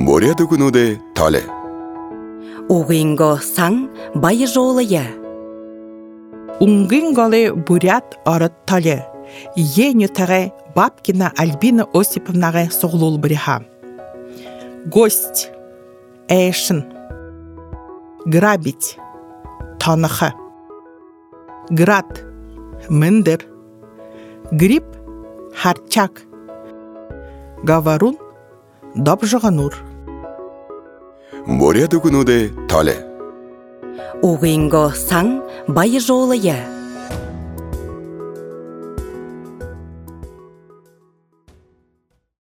Море дугунуде тале. Угинго сан бай жолыя. Унгинголы бурят арыт тале. Енютаре Бабкина Альбина Осиповнаға соғлул біреха. Гость. Эшін. Грабить. Танықы. Град. Міндір. Гриб. Харчак. Гаварун. Добжығанур. Море дугунуде тале. Угинго сан бай жолыя.